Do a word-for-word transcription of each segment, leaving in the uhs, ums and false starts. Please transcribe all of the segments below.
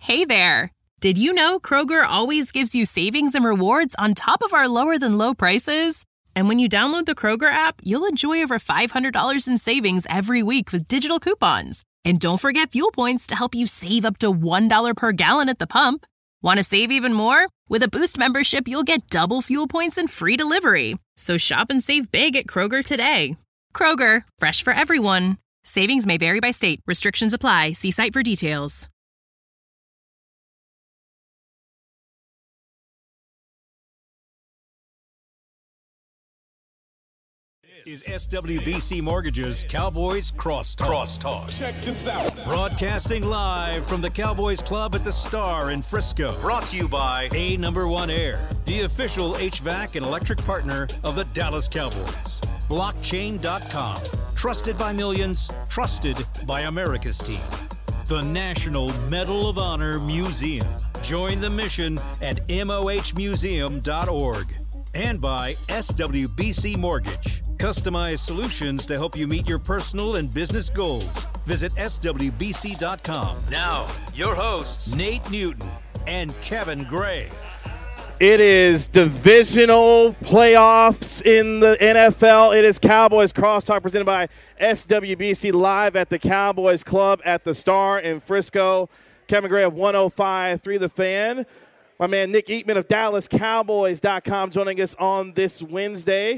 Hey there! Did you know Kroger always gives you savings and rewards on top of our lower-than-low prices? And when you download the Kroger app, you'll enjoy over five hundred dollars in savings every week with digital coupons. And don't forget fuel points to help you save up to one dollar per gallon at the pump. Want to save even more? With a Boost membership, you'll get double fuel points and free delivery. So shop and save big at Kroger today. Kroger, fresh for everyone. Savings may vary by state. Restrictions apply. See site for details. Is S W B C Mortgage's Cowboys Crosstalk. Crosstalk. Check this out. Broadcasting live from the Cowboys Club at the Star in Frisco. Brought to you by A Number One Air, the official H V A C and electric partner of the Dallas Cowboys. Blockchain dot com. Trusted by millions, trusted by America's team. The National Medal of Honor Museum. Join the mission at M O H museum dot org. And by S W B C Mortgage. Customized solutions to help you meet your personal and business goals. Visit S W B C dot com. Now, your hosts, Nate Newton and Kevin Gray. It is divisional playoffs in the N F L. It is Cowboys Crosstalk presented by S W B C live at the Cowboys Club at the Star in Frisco. Kevin Gray of one oh five point three The Fan. My man Nick Eatman of Dallas Cowboys dot com joining us on this Wednesday.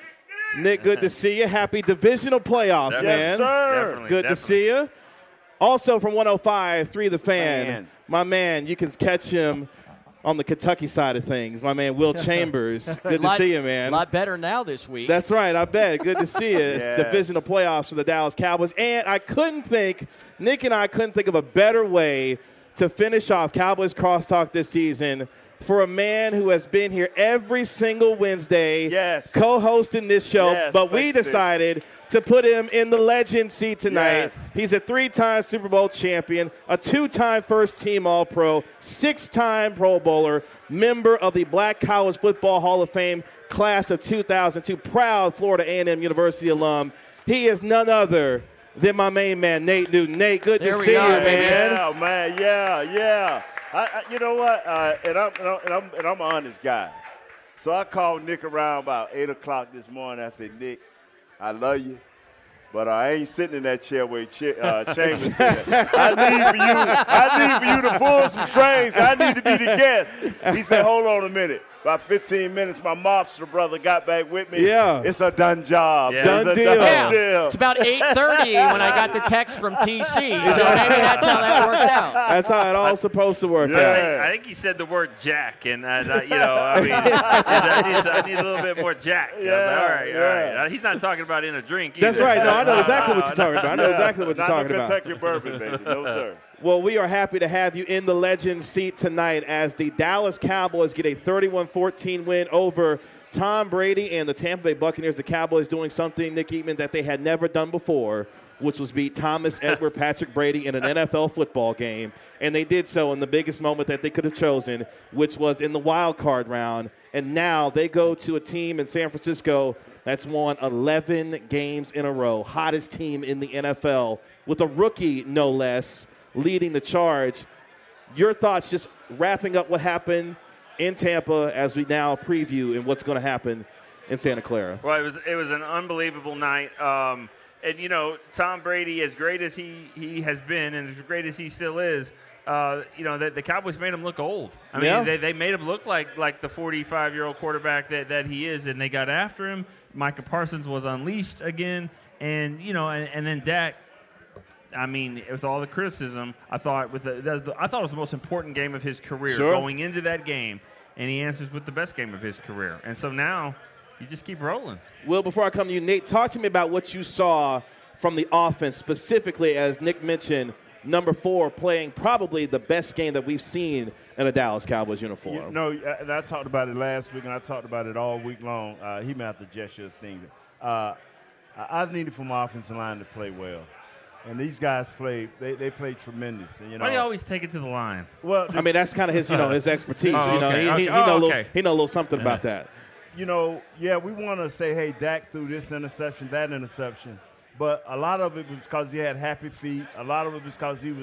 Nick, good to see you. Happy divisional playoffs, Yes, man. sir. Definitely, good definitely. to see you. Also from one oh five point three The Fan, Fan. my man, you can catch him on the Kentucky side of things. My man, Will Chambers. Good to lot, see you, man. A lot better now this week. That's right, I bet. Good to see you. It's Yes. divisional playoffs for the Dallas Cowboys. And I couldn't think, Nick and I couldn't think of a better way to finish off Cowboys Crosstalk this season for a man who has been here every single Wednesday, Yes. co-hosting this show, Yes, but we thanks, Nick. decided to put him in the legend seat tonight. Yes. He's a three-time Super Bowl champion, a two-time first-team All-Pro, six-time Pro Bowler, member of the Black College Football Hall of Fame class of two thousand two, proud Florida A and M University alum. He is none other than my main man, Nate Newton. Nate, good There to we see are, you, baby. man. Yeah, man, yeah, yeah. I, I, you know what? Uh, and, I'm, and, I'm, and, I'm, and I'm an honest guy. So I called Nick around about eight o'clock this morning. I said, Nick, I love you, but I ain't sitting in that chair where Ch- uh, Chambers sitting. I need for you. I need for you to pull some strings. I need to be the guest. He said, hold on a minute. About fifteen minutes, my mobster brother got back with me. Yeah. It's a done job. Yeah. Done it's a deal. Done yeah. deal. It's about eight thirty when I got the text from T C, so maybe that's how that worked out. That's how it all supposed to work Yeah. out. I think he said the word Jack, and uh, uh, you know, I mean, I need, I need a little bit more Jack. I was like, all right, all right. Yeah. Uh, he's not talking about in a drink either. That's right. No, I know exactly what you're talking about. I know Yeah. exactly what you're Not talking no about. Kentucky bourbon, baby. No, sir. Well, we are happy to have you in the legend seat tonight as the Dallas Cowboys get a thirty-one fourteen win over Tom Brady and the Tampa Bay Buccaneers. The Cowboys doing something, Nick Eatman, that they had never done before, which was beat Thomas Edward Patrick Brady in an N F L football game. And they did so in the biggest moment that they could have chosen, which was in the wild card round. And now they go to a team in San Francisco that's won eleven games in a row, hottest team in the N F L, with a rookie, no less, leading the charge. Your thoughts just wrapping up what happened in Tampa as we now preview and what's going to happen in Santa Clara. Well, it was it was an unbelievable night. Um, and, you know, Tom Brady, as great as he, he has been and as great as he still is, uh, you know, the, the Cowboys made him look old. I mean, Yeah. they, they made him look like like the forty-five-year-old quarterback that, that he is, and they got after him. Micah Parsons was unleashed again. And, you know, and, and then Dak, I mean, with all the criticism, I thought with the, the, the I thought it was the most important game of his career Sure. going into that game, and he answers with the best game of his career. And so now you just keep rolling. Will, before I come to you, Nate, talk to me about what you saw from the offense, specifically, as Nick mentioned, number four playing probably the best game that we've seen in a Dallas Cowboys uniform. You know, and I talked about it last week, and I talked about it all week long. Uh, he meant the gesture thing. Uh, I I needed for my offensive line to play well. And these guys play, they, they play tremendous. And, you know, Why do you always take it to the line? well, I mean, that's kind of his, you know, his expertise. Oh, you know, okay, he, okay. he, he Oh, know a little, okay. he know a little something about that. you know, yeah, we want to say, hey, Dak threw this interception, that interception. But a lot of it was because he had happy feet. A lot of it was because he was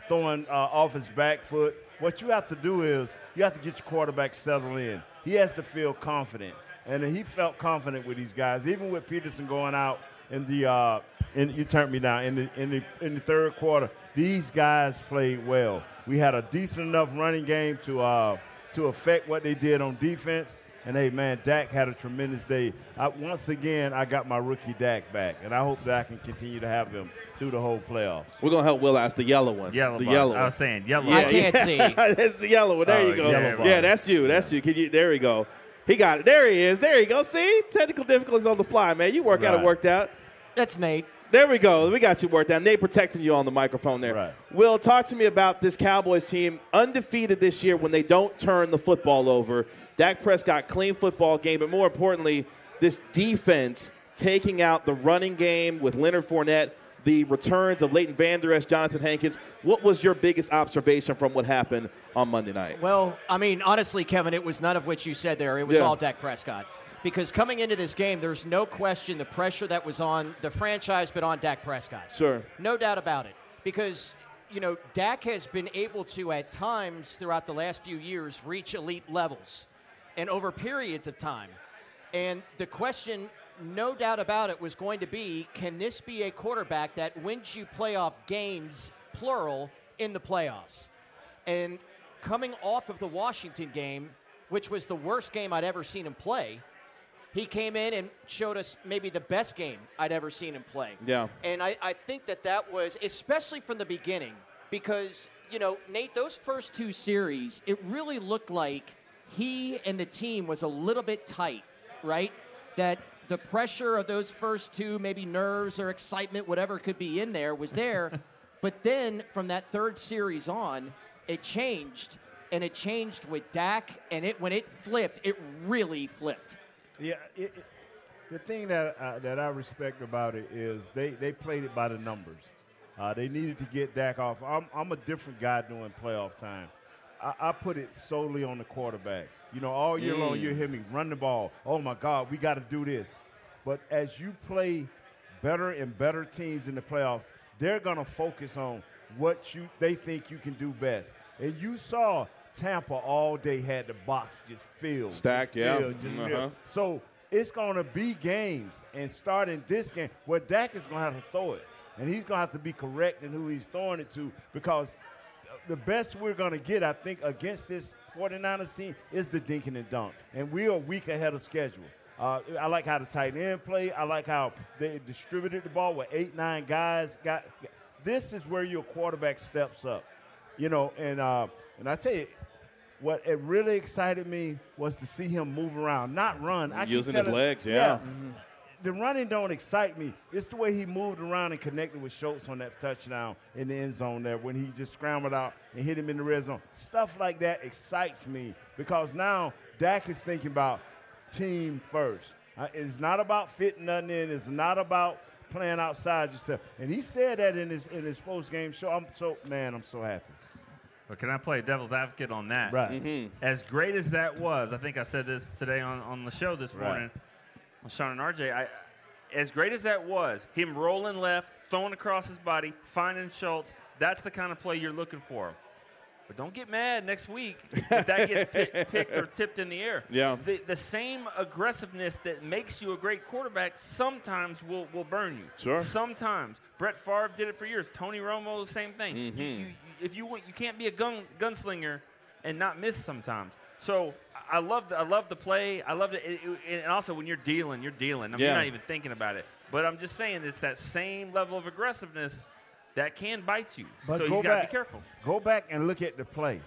throwing uh, off his back foot. What you have to do is you have to get your quarterback settled in. He has to feel confident, and he felt confident with these guys. Even with Peterson going out in the uh, in, you turned me down in the in the in the third quarter, these guys played well. We had a decent enough running game to uh, to affect what they did on defense. And, hey, man, Dak had a tremendous day. I, once again, I got my rookie Dak back, and I hope that I can continue to have him through the whole playoffs. We're going to help Will ask the yellow one. Yellow the box. yellow I one. was saying yellow. Yeah, I can't yeah. see. That's the yellow one. There Oh, you go. yellow box. Yeah, that's you. That's you. Can you. There we go. He got it. There he is. There you go. See? Technical difficulties on the fly, man. You work out Right. it worked out. That's Nate. There we go. We got you worked out. Nate protecting you on the microphone there. Right. Will, talk to me about this Cowboys team, undefeated this year when they don't turn the football over. Dak Prescott, clean football game, but more importantly, this defense taking out the running game with Leonard Fournette, the returns of Leighton Vander Esch, Jonathan Hankins. What was your biggest observation from what happened on Monday night? Well, I mean, honestly, Kevin, it was none of which you said there. It was Yeah. all Dak Prescott. Because coming into this game, there's no question the pressure that was on the franchise, but on Dak Prescott. Sure. No doubt about it. Because, you know, Dak has been able to, at times throughout the last few years, reach elite levels and over periods of time. And the question, no doubt about it, was going to be, can this be a quarterback that wins you playoff games, plural, in the playoffs? And coming off of the Washington game, which was the worst game I'd ever seen him play, he came in and showed us maybe the best game I'd ever seen him play. Yeah. And I, I think that that was, especially from the beginning, because, you know, Nate, those first two series, it really looked like he and the team was a little bit tight, right? That the pressure of those first two, maybe nerves or excitement, whatever could be in there, was there. But then from that third series on, it changed. And it changed with Dak, and it when it flipped, it really flipped. Yeah, it, it, the thing that uh, that I respect about it is they, they played it by the numbers. Uh, they needed to get Dak off. I'm, I'm a different guy during playoff time. I, I put it solely on the quarterback. You know, all year mm. long you hear me run the ball. Oh, my God, we got to do this. But as you play better and better teams in the playoffs, they're going to focus on what you they think you can do best. And you saw Tampa all day had the box just filled. Stacked, just yeah. Filled, just Mm-hmm. filled. So it's going to be games, and starting this game, where Dak is going to have to throw it. And he's going to have to be correct in who he's throwing it to, because the best we're going to get, I think, against this 49ers team is the dinking and dunk. And we are a week ahead of schedule. Uh, I like how the tight end play. I like how they distributed the ball with eight, nine guys. Got This is where your quarterback steps up. You know, and uh, and I tell you, what it really excited me was to see him move around, not run. I Using keep his telling, legs, yeah. yeah. Mm-hmm. The running don't excite me. It's the way he moved around and connected with Schultz on that touchdown in the end zone there when he just scrambled out and hit him in the red zone. Stuff like that excites me because now Dak is thinking about team first. Uh, it's not about fitting nothing in. It's not about playing outside yourself. And he said that in his in his post-game show. I'm so, man, I'm so happy. But can I play devil's advocate on that? Right. Mm-hmm. As great as that was, I think I said this today on, on the show this Right. morning on Sean and R J. I, as great as that was, him rolling left, throwing across his body, finding Schultz, that's the kind of play you're looking for. But don't get mad next week if that gets pick, picked or tipped in the air. Yeah. The, the same aggressiveness that makes you a great quarterback sometimes will, will burn you. Sure. Sometimes. Brett Favre did it for years. Tony Romo, the same thing. Mm-hmm. You, you, if you want, you can't be a gun, gunslinger and not miss sometimes. So I love the, I love the play. I love it. it, it and also when you're dealing, you're dealing. I mean, Yeah. you're not even thinking about it. But I'm just saying it's that same level of aggressiveness that can bite you. But so go he's got to back. be careful. Go back and look at the play.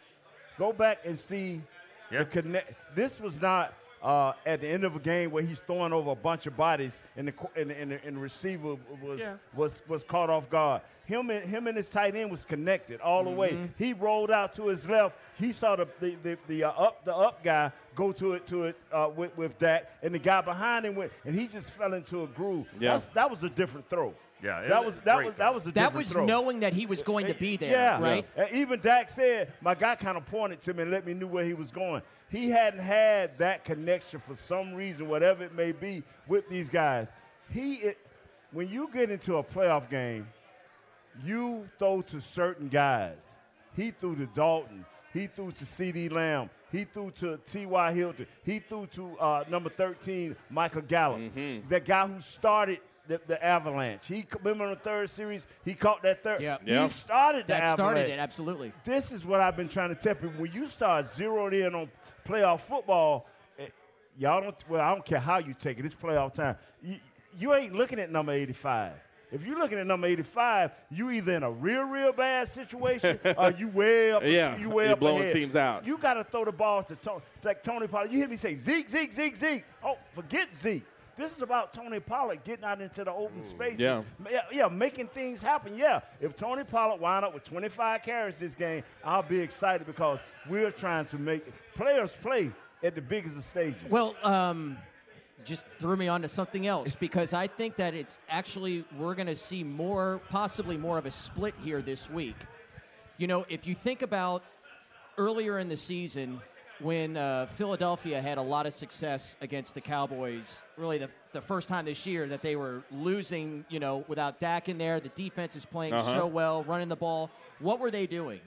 Go back and see Yeah. the connect. This was not uh, at the end of a game where he's throwing over a bunch of bodies and the co- and, and, and the receiver was Yeah. was was caught off guard. Him and him and his tight end was connected all the way. He rolled out to his left. He saw the the the, the uh, up the up guy go to it to it uh, with with Dak, and the guy behind him went, and he just fell into a groove. Yeah. That's, that was a different throw. Yeah, it that was was a that great was throw. that was a That different was throw. knowing that he was going to be there, Yeah. right? And even Dak said, my guy kind of pointed to me and let me know where he was going. He hadn't had that connection for some reason, whatever it may be, with these guys. He, it, when you get into a playoff game, you throw to certain guys. He threw to Dalton. He threw to CeeDee Lamb. He threw to T Y. Hilton. He threw to uh, number thirteen, Michael Gallup, mm-hmm. the guy who started the, the Avalanche. He remember in the third series, he caught that third. Yep. He yep. started the that Avalanche. started it, absolutely. This is what I've been trying to tell people. When you start zeroing in on playoff football, it, y'all don't. Well, I don't care how you take it. It's playoff time. You, you ain't looking at number eighty-five. If you're looking at number eighty-five, you either in a real, real bad situation or you way up. Yeah, you way you're up blowing ahead. teams out. You got to throw the ball to Tony, like Tony Pollard. You hear me say Zeke, Zeke, Zeke, Zeke. Oh, forget Zeke. This is about Tony Pollard getting out into the open spaces. Yeah. yeah, yeah, making things happen. Yeah, if Tony Pollard wind up with twenty-five carries this game, I'll be excited because we're trying to make players play at the biggest of stages. Well, um, just threw me onto something else because I think that it's actually we're going to see more, possibly more of a split here this week. You know, if you think about earlier in the season when uh, Philadelphia had a lot of success against the Cowboys, really the, the first time this year that they were losing, you know, without Dak in there, the defense is playing uh-huh. so well, running the ball. What were they doing?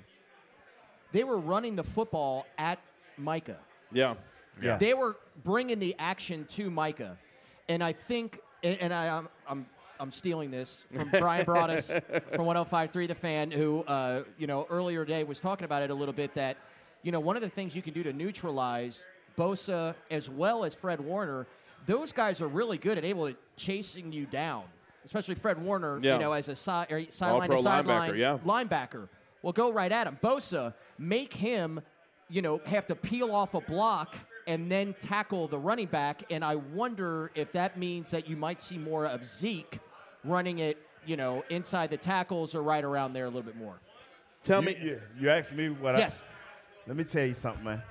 They were running the football at Micah. Yeah. Yeah. They were bringing the action to Micah. And I think, and, and I, I'm, I'm I'm stealing this from Brian Broaddus from one oh five point three The Fan, who, uh, you know, earlier today was talking about it a little bit that, you know, one of the things you can do to neutralize Bosa as well as Fred Warner, those guys are really good at able to chasing you down, especially Fred Warner, yeah. you know, as a si- or sideline to All-pro sideline linebacker, yeah. linebacker. Well, go right at him. Bosa, make him, you know, have to peel off a block and then tackle the running back, and I wonder if that means that you might see more of Zeke running it, you know, inside the tackles or right around there a little bit more. Tell you, me. You, you asked me what yes. I – let me tell you something, man.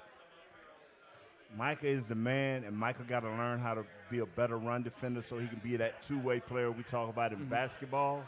Micah is the man, and Micah got to learn how to be a better run defender so he can be that two-way player we talk about in mm-hmm. basketball.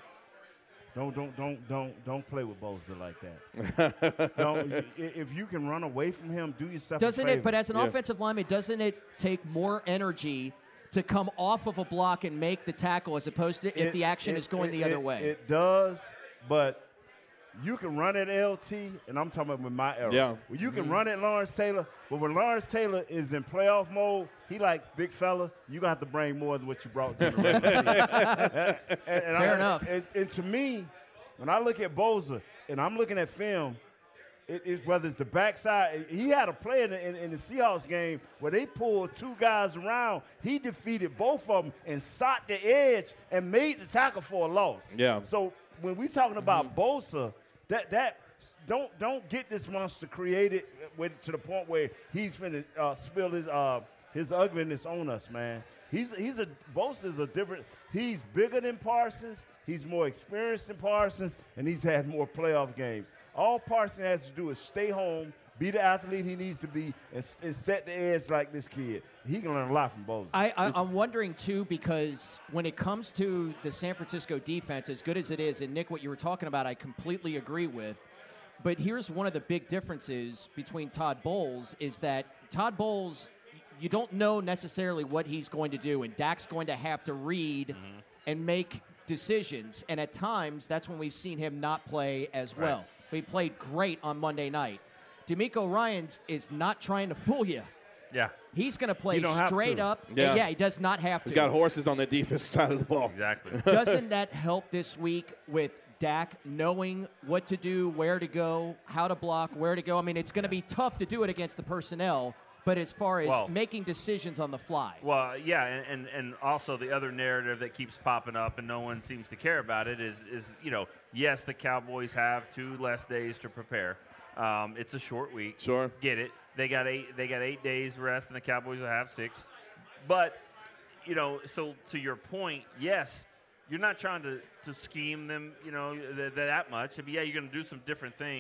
Don't don't don't don't don't play with Bosa like that. don't, if you can run away from him, do yourself doesn't a favor. it? But as an yeah. offensive lineman, doesn't it take more energy to come off of a block and make the tackle as opposed to if it, the action it, is going it, the it, other way? It does, but you can run at L T, and I'm talking about with my era. Yeah. Well, you can mm-hmm. run at Lawrence Taylor, but when Lawrence Taylor is in playoff mode, he like, big fella, you got to bring more than what you brought to the regular season. and, and Fair I, enough. And, and to me, when I look at Bosa and I'm looking at film, it is whether it's the backside. He had a play in the, in, in the Seahawks game where they pulled two guys around. He defeated both of them and sought the edge and made the tackle for a loss. Yeah. So when we're talking about mm-hmm. Bosa, that that don't don't get this monster created with, to the point where he's finna uh, spill his uh, his ugliness on us, man. He's he's a Bosa is a different. He's bigger than Parsons. He's more experienced than Parsons, and he's had more playoff games. All Parsons has to do is stay home, be the athlete he needs to be, and, and set the edge like this kid. He can learn a lot from Bosa. I, I, I'm wondering, too, because when it comes to the San Francisco defense, as good as it is, and Nick, what you were talking about, I completely agree with. But here's one of the big differences between Todd Bowles is that Todd Bowles, you don't know necessarily what he's going to do, and Dak's going to have to read mm-hmm. and make decisions. And at times, that's when we've seen him not play as well. Right. He played great on Monday night. DeMeco Ryans is not trying to fool you. Yeah. He's going to play don't have straight to. up. Yeah. yeah, he does not have He's to. got horses on the defensive side of the ball. Exactly. Doesn't that help this week with Dak knowing what to do, where to go, how to block, where to go? I mean, it's going to be tough to do it against the personnel, but as far as well, making decisions on the fly. Well, yeah, and, and, and also the other narrative that keeps popping up and no one seems to care about it is, is you know, yes, the Cowboys have two less days to prepare. Um, it's a short week. Sure. Get it. They got eight they got eight days rest, and the Cowboys will have six. But, you know, so to your point, yes, you're not trying to, to scheme them, you know, th- th- that much. I mean, yeah, you're going to do some different things.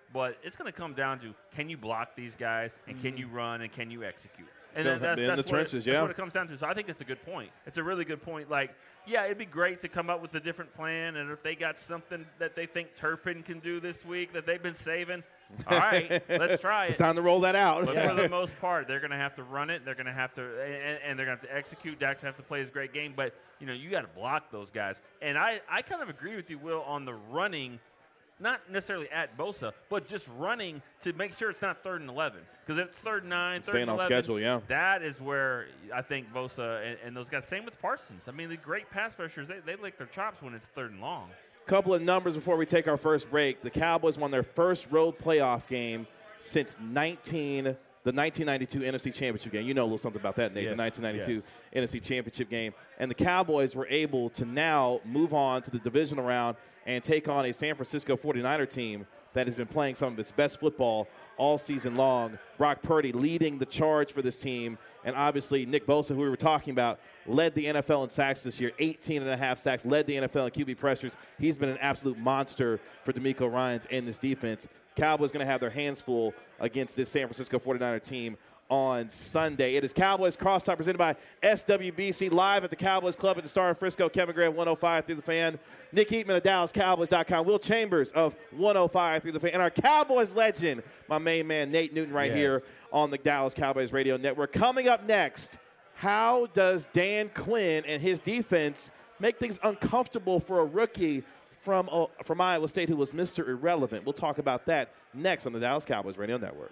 But it's going to come down to, can you block these guys, and mm-hmm. can you run, and can you execute? And Still that's, in that's, the what trenches, it, yeah. that's what it comes down to. So I think it's a good point. It's a really good point. Like, yeah, it'd be great to come up with a different plan, and if they got something that they think Turpin can do this week that they've been saving, all right, let's try it. It's time to roll that out. But yeah. for the most part, they're going to have to run it. They're going to have to, and, and they're going to have to execute. Dak's going to have to play his great game. But, you know, you got to block those guys. And I, I kind of agree with you, Will, on the running. Not necessarily at Bosa, but just running to make sure it's not third and eleven. Because if it's third and nine, third Staying and on eleven, schedule, yeah. that is where I think Bosa and, and those guys, same with Parsons. I mean, the great pass rushers, they, they lick their chops when it's third and long. Couple of numbers before we take our first break. The Cowboys won their first road playoff game since nineteen the nineteen ninety-two N F C Championship game. You know a little something about that, Nate, yes, the nineteen ninety-two yes. N F C Championship game. And the Cowboys were able to now move on to the divisional round and take on a San Francisco forty-niner team that has been playing some of its best football all season long. Brock Purdy leading the charge for this team. And obviously Nick Bosa, who we were talking about, led the N F L in sacks this year, eighteen and a half sacks, led the N F L in Q B pressures. He's been an absolute monster for DeMeco Ryans and this defense. Cowboys going to have their hands full against this San Francisco forty-niner team on Sunday. It is Cowboys Crosstalk presented by S W B C, live at the Cowboys Club at the Star in Frisco. Kevin Gray of one oh five through the Fan. Nick Eatman of Dallas Cowboys dot com. Will Chambers of one oh five through the Fan. And our Cowboys legend, my main man, Nate Newton, right yes. here on the Dallas Cowboys Radio Network. Coming up next, how does Dan Quinn and his defense make things uncomfortable for a rookie from, uh, from Iowa State who was Mister Irrelevant? We'll talk about that next on the Dallas Cowboys Radio Network.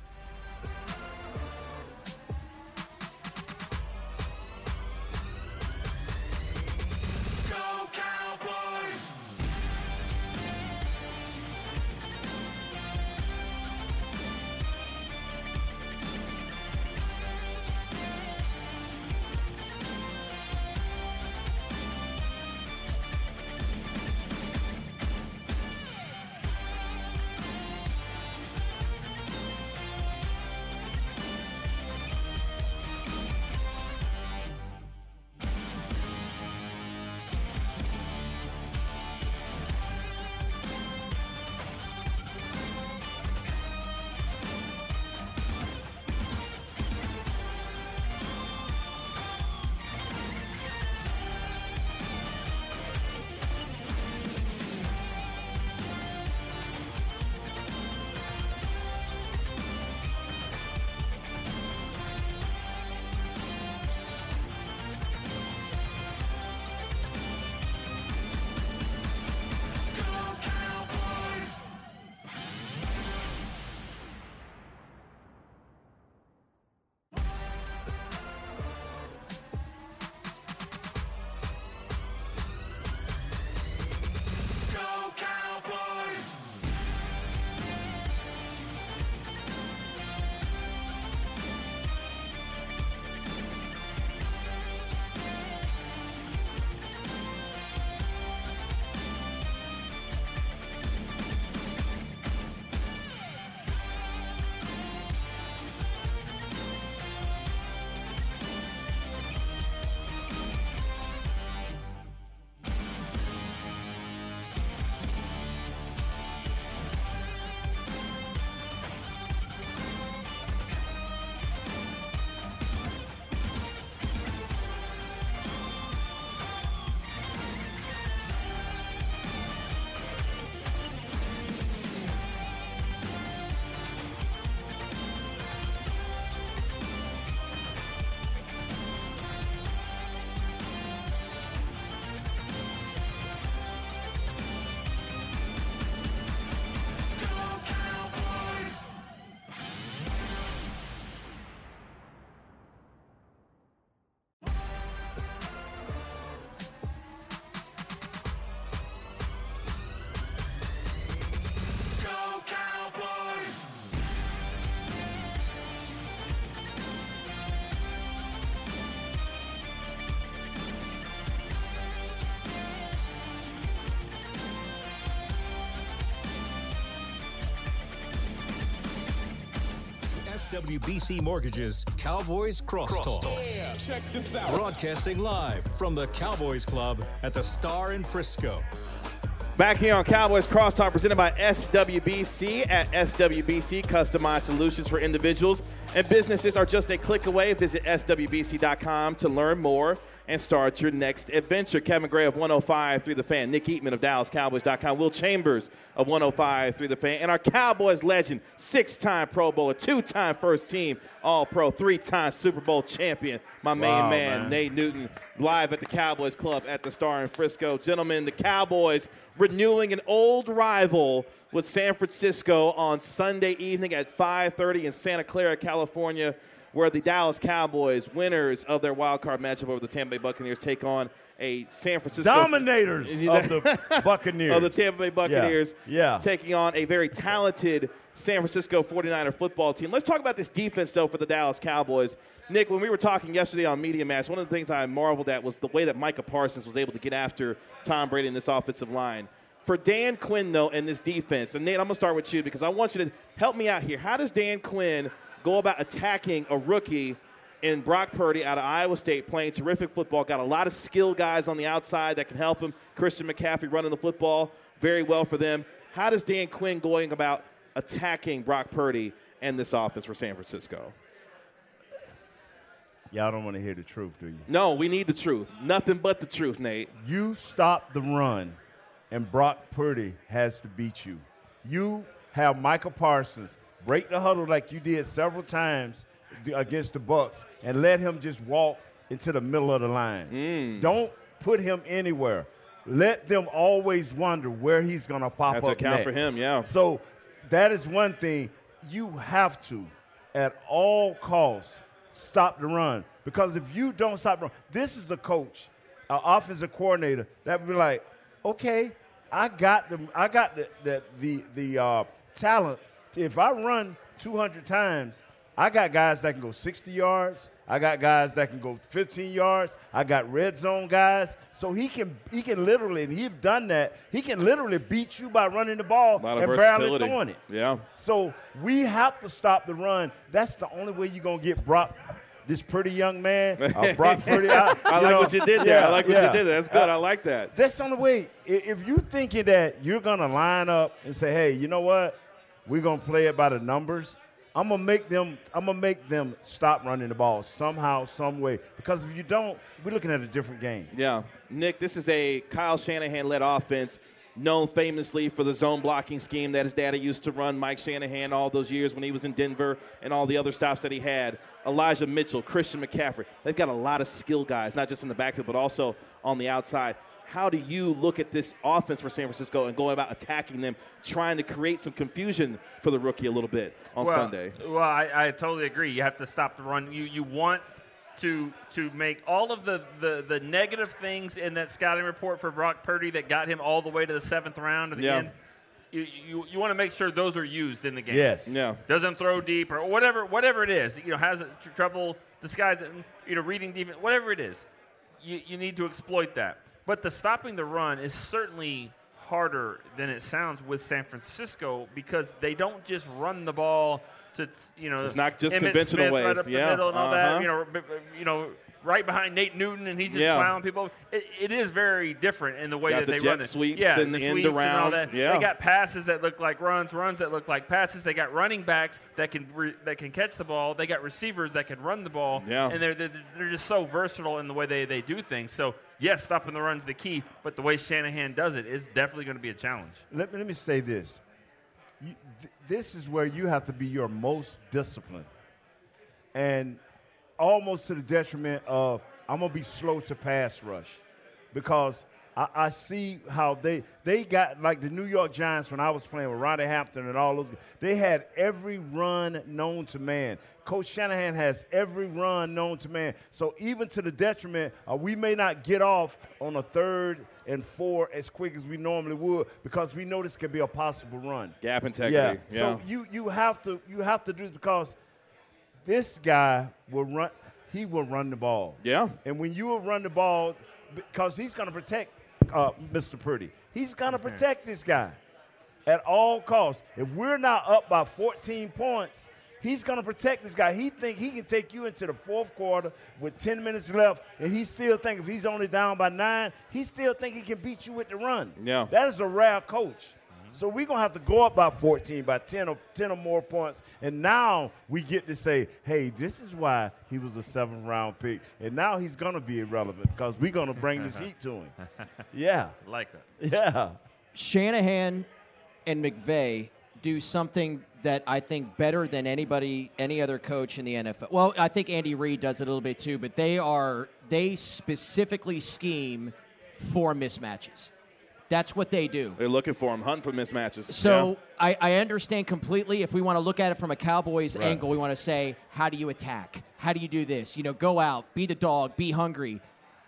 S W B C Mortgage's Cowboys Crosstalk. Cross yeah, check this out. Broadcasting live from the Cowboys Club at the Star in Frisco. Back here on Cowboys Crosstalk, presented by S W B C. At S W B C, customized solutions for individuals and businesses are just a click away. Visit S W B C dot com to learn more and start your next adventure. Kevin Gray of one oh five point three The Fan, Nick Eatman of Dallas Cowboys dot com, Will Chambers of one oh five point three The Fan, and our Cowboys legend, six-time Pro Bowler, two-time first-team All-Pro, three-time Super Bowl champion, my main Wow, man, man, Nate Newton, live at the Cowboys Club at the Star in Frisco. Gentlemen, the Cowboys renewing an old rival with San Francisco on Sunday evening at five thirty in Santa Clara, California, where the Dallas Cowboys, winners of their wild card matchup over the Tampa Bay Buccaneers, take on a San Francisco Dominators of the Buccaneers. of the Tampa Bay Buccaneers, Yeah. Yeah. taking on a very talented San Francisco forty-niner football team. Let's talk about this defense, though, for the Dallas Cowboys. Nick, when we were talking yesterday on Media Match, one of the things I marveled at was the way that Micah Parsons was able to get after Tom Brady in this offensive line. For Dan Quinn, though, and this defense, and Nate, I'm going to start with you because I want you to help me out here. How does Dan Quinn go about attacking a rookie in Brock Purdy out of Iowa State, playing terrific football, got a lot of skill guys on the outside that can help him, Christian McCaffrey running the football very well for them. How does Dan Quinn going about attacking Brock Purdy and this offense for San Francisco? Y'all don't want to hear the truth, do you? No, we need the truth. Nothing but the truth, Nate. You stop the run, and Brock Purdy has to beat you. You have Micah Parsons break the huddle like you did several times against the Bucs and let him just walk into the middle of the line. Mm. Don't put him anywhere. Let them always wonder where he's going to pop Have up to account next. for him, yeah. So that is one thing. You have to, at all costs, stop the run. Because if you don't stop the run, this is a coach, an offensive coordinator, that would be like, okay, I got the, I got the, the, the, the uh, talent. If I run two hundred times, I got guys that can go sixty yards. I got guys that can go fifteen yards. I got red zone guys. So he can he can literally, and he's done that, he can literally beat you by running the ball A lot of and barely versatility. throwing it. Yeah. So we have to stop the run. That's the only way you're going to get Brock, this pretty young man, uh, Brock Purdy. I, I you like know, what you did there. yeah, I like what yeah. you did there. That's good. Uh, I like that. That's the only way. I- If you're thinking that you're going to line up and say, hey, you know what? We're going to play it by the numbers. I'm going to make them I'm going to make them stop running the ball somehow, some way. Because if you don't, we're looking at a different game. Yeah. Nick, this is a Kyle Shanahan-led offense, known famously for the zone blocking scheme that his daddy used to run, Mike Shanahan, all those years when he was in Denver and all the other stops that he had. Elijah Mitchell, Christian McCaffrey. They've got a lot of skill guys, not just in the backfield, but also on the outside. How do you look at this offense for San Francisco and going about attacking them, trying to create some confusion for the rookie a little bit on well, Sunday? Well, I, I totally agree. You have to stop the run. You you want to to make all of the, the, the negative things in that scouting report for Brock Purdy that got him all the way to the seventh round at the Yeah. end. You, you you want to make sure those are used in the game. Yes. Yeah. Doesn't throw deep or whatever whatever it is. You know, has tr- trouble disguising, you know, reading defense, whatever it is. You you need to exploit that. But the stopping the run is certainly harder than it sounds with San Francisco because they don't just run the ball to, you know, It's not just Emmitt conventional Smith ways. right up Yeah. the middle and all Uh-huh. that. You know, b- b- you know, right behind Nate Newton and he's just Yeah. plowing people. It, it is very different in the way Got that the they jet run it. sweeps yeah, and the the end sweeps and all arounds. that. Yeah. They got passes that look like runs, runs that look like passes. They got running backs that can re- that can catch the ball. They got receivers that can run the ball. Yeah. And they're, they're they're just so versatile in the way they, they do things. So yes, stopping the run's the key, but the way Shanahan does it is definitely going to be a challenge. Let me, let me say this. You, th- this is where you have to be your most disciplined. And almost to the detriment of I'm going to be slow to pass rush because I, I see how they they got, like the New York Giants when I was playing with Ronnie Hampton and all those, they had every run known to man. Coach Shanahan has every run known to man. So even to the detriment, uh, we may not get off on a third and four as quick as we normally would because we know this could be a possible run. Gap integrity. Yeah. Yeah. So you you have to you have to do it because this guy will run. He will run the ball. Yeah. And when you will run the ball, because he's going to protect uh, Mister Purdy, he's going to protect this guy at all costs. If we're not up by fourteen points, He's going to protect this guy. He think he can take you into the fourth quarter with ten minutes left, and he still think if he's only down by nine, he still think he can beat you with the run. Yeah. That is a rare coach. So we're going to have to go up by fourteen, by ten or, ten or more points. And now we get to say, hey, this is why he was a seventh-round pick. And now he's going to be irrelevant because we're going to bring this heat to him. Yeah. Like it. Yeah. Shanahan and McVay do something that I think better than anybody, any other coach in the N F L. Well, I think Andy Reid does it a little bit too, but they are they specifically scheme for mismatches. That's what they do. They're looking for him, hunting for mismatches. So yeah. I, I understand completely. If we want to look at it from a Cowboys Right. angle, we want to say, how do you attack? How do you do this? You know, go out, be the dog, be hungry.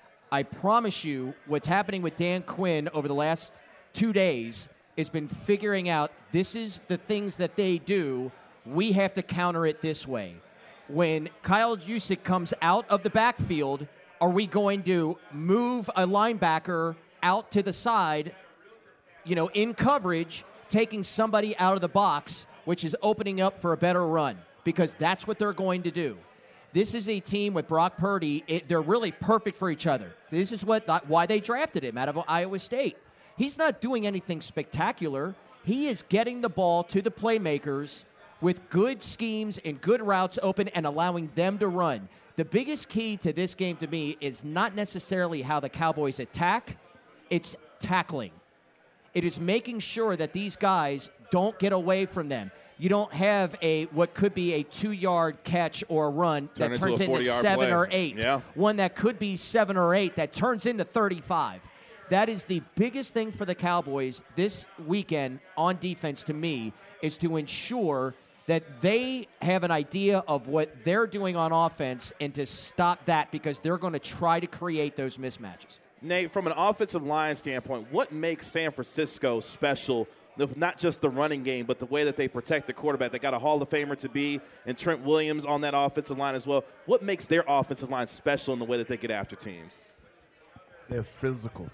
I promise you what's happening with Dan Quinn over the last two days has been figuring out this is the things that they do. We have to counter it this way. When Kyle Juszczyk comes out of the backfield, are we going to move a linebacker out to the side, you know, in coverage, taking somebody out of the box, which is opening up for a better run, because that's what they're going to do. This is a team with Brock Purdy. It, they're really perfect for each other. This is what why they drafted him out of Iowa State. He's not doing anything spectacular. He is getting the ball to the playmakers with good schemes and good routes open and allowing them to run. The biggest key to this game to me is not necessarily how the Cowboys attack. It's tackling. It is making sure that these guys don't get away from them. You don't have a what could be a two-yard catch or run Turn that turns into, into seven play. or eight. Yeah. One that could be seven or eight that turns into thirty-five. That is the biggest thing for the Cowboys this weekend on defense to me, is to ensure that they have an idea of what they're doing on offense and to stop that, because they're going to try to create those mismatches. Nate, from an offensive line standpoint, what makes San Francisco special, not just the running game, but the way that they protect the quarterback? They got a Hall of Famer to be, and Trent Williams on that offensive line as well. What makes their offensive line special in the way that they get after teams? They're physical.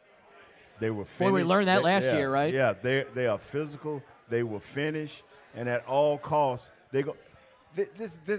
They were Boy, we learned that they, last yeah, year, right? Yeah, they they are physical. They will finish, and at all costs, they go. This, this, this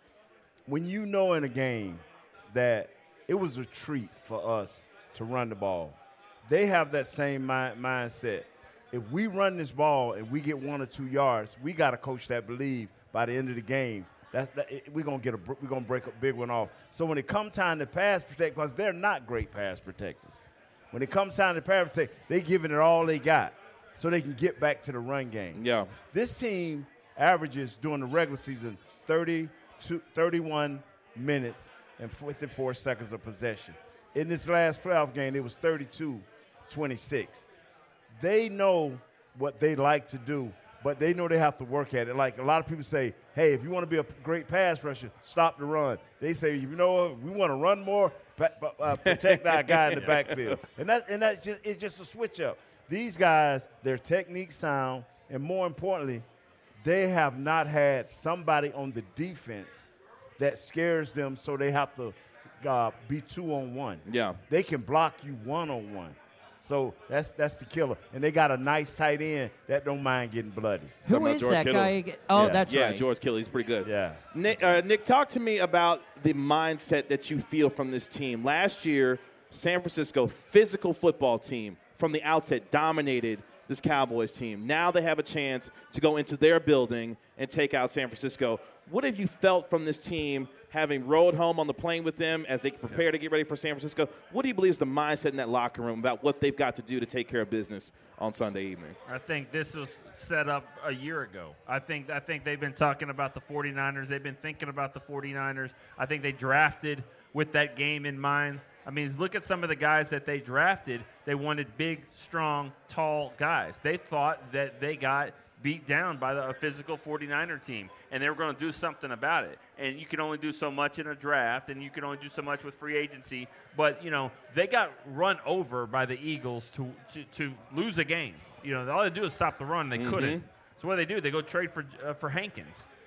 when you know in a game that it was a treat for us to run the ball, they have that same mind, mindset. If we run this ball and we get one or two yards, we got a coach that believe by the end of the game that, that we're gonna get a we're gonna break a big one off. So when it comes time to pass protect, because they're not great pass protectors. When it comes time to pass protect, they giving it all they got so they can get back to the run game. Yeah. This team averages during the regular season thirty-two, thirty-one minutes and fifty-four seconds of possession. In this last playoff game, it was thirty-two twenty-six. They know what they like to do, but they know they have to work at it. Like a lot of people say, hey, if you want to be a great pass rusher, stop the run. They say, you know what, we want to run more, uh, protect our guy in the backfield. And that and that's just it's just a switch up. These guys, their technique sound, and more importantly, they have not had somebody on the defense that scares them, so they have to uh, be two on one. Yeah. They can block you one on one. So that's that's the killer. And they got a nice tight end that don't mind getting bloody. Who Talking about is George that Kittle. guy again? Oh, Yeah. that's yeah, right. George Kittle, he's pretty good. Yeah. Nick, uh, Nick, talk to me about the mindset that you feel from this team. Last year, San Francisco, physical football team, from the outset dominated this Cowboys team. Now they have a chance to go into their building and take out San Francisco. What have you felt from this team, having rode home on the plane with them as they prepare to get ready for San Francisco? What do you believe is the mindset in that locker room about what they've got to do to take care of business on Sunday evening? I think this was set up a year ago. I think I think they've been talking about the 49ers. They've been thinking about the 49ers. I think they drafted with that game in mind. I mean, look at some of the guys that they drafted. They wanted big, strong, tall guys. They thought that they got beat down by the, a physical 49er team, and they were going to do something about it. And you can only do so much in a draft, and you can only do so much with free agency. But, you know, they got run over by the Eagles to to, to lose a game. You know, all they do is stop the run. They Mm-hmm. couldn't. So what do they do? They go trade for uh, for Hankins.